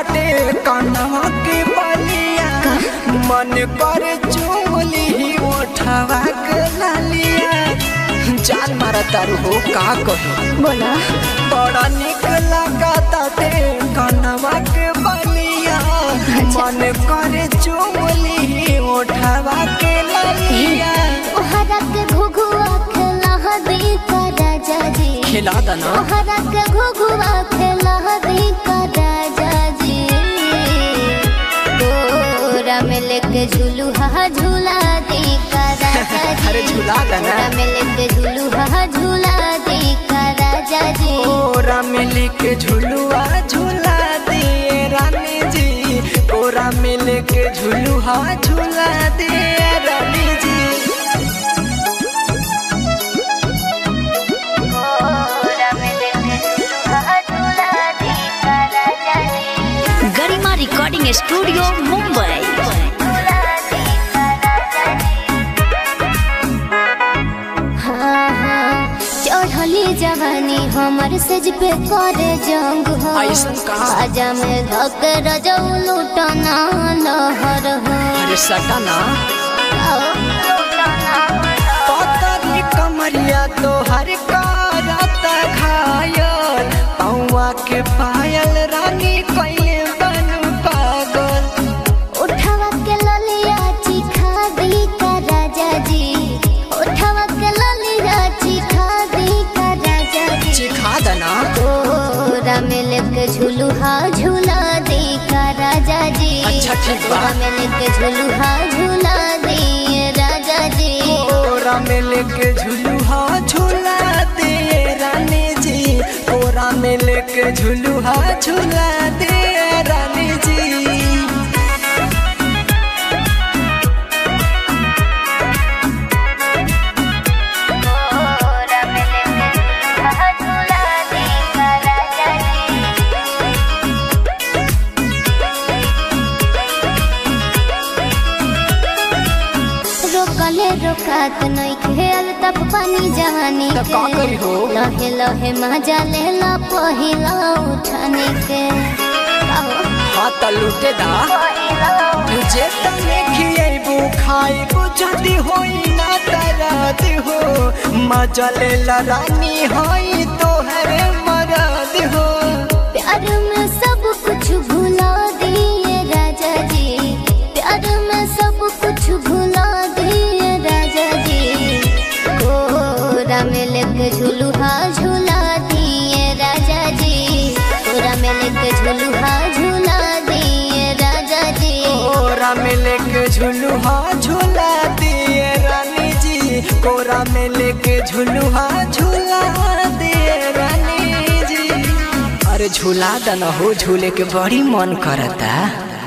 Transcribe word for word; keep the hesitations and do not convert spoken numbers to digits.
ताटे कनवा के बलिया मन कर चोली उठवा के लालिया जान मारा तारू हो का कही बोला बड़ा निक लगा ताटे कनवा के बलिया मन कर चोली उठवा के लालिया ओहरा के घुघुआ खेला दी का राजा जी खिला दना ओहरा के घुघुआ खेला दी का राजा जी तोरा में लेके झुलुहा झूला दी का राजा जी अरे झूला दना तोरा में लेके झुलुहा झूला दी का राजा जी कोरा में लेके झुलुआ झूला दिए रानी जी कोरा में लेके झुलुआ झूला दिए रानी जी गरिमा रिकॉर्डिंग स्टूडियो मुंबई। हाँ हाँ चढ़ली जवानी हमर सेज पे करे जंग हो आजा में धक रजौ लुटना लहर हो अरे सटाना पतली कमरिया तो हर कारत घायल पौवा के पायल रानी कइले बन पागल उठावा के ललिया चिखा दी का राजा जी उठावा के ललिया चिखा दी का राजा जी चिखा दना तोरा में लेके झुलुहा झूला दी का राजा जी अच्छा ठीक बा तोरा में लेके झुलुहा झूला दी राजा जी कोरा में लेके झुलुहा झूला दे रानी जी कोरा में लेके झुलुहा झूला दे रानी जी रोकले रोकात नहीं खेल तब पानी जवानी तो का करी हो लहे लहे मजा लेला पहिला उठाने के हाथ लूटे दा तुझे तने खिएबू खाइबू जदी होई ना दर्द हो मजा लेला रानी होई तोहरे मरद हो प्यार में सब कुछ भुला दिए राजा जी प्यार में सब कुछ भुला दिए राजा जी कोरा में लेके झुलुहा झूला दिए राजा जी कोरा में लेके झुलुहा झूला दिए राजा जी कोरा में लेके झुलुहा झूला दिए रानी जी कोरा में लेके झुलुहा झूला दिए रानी जी अरे झूला दना हो झूले के बड़ी मन करता।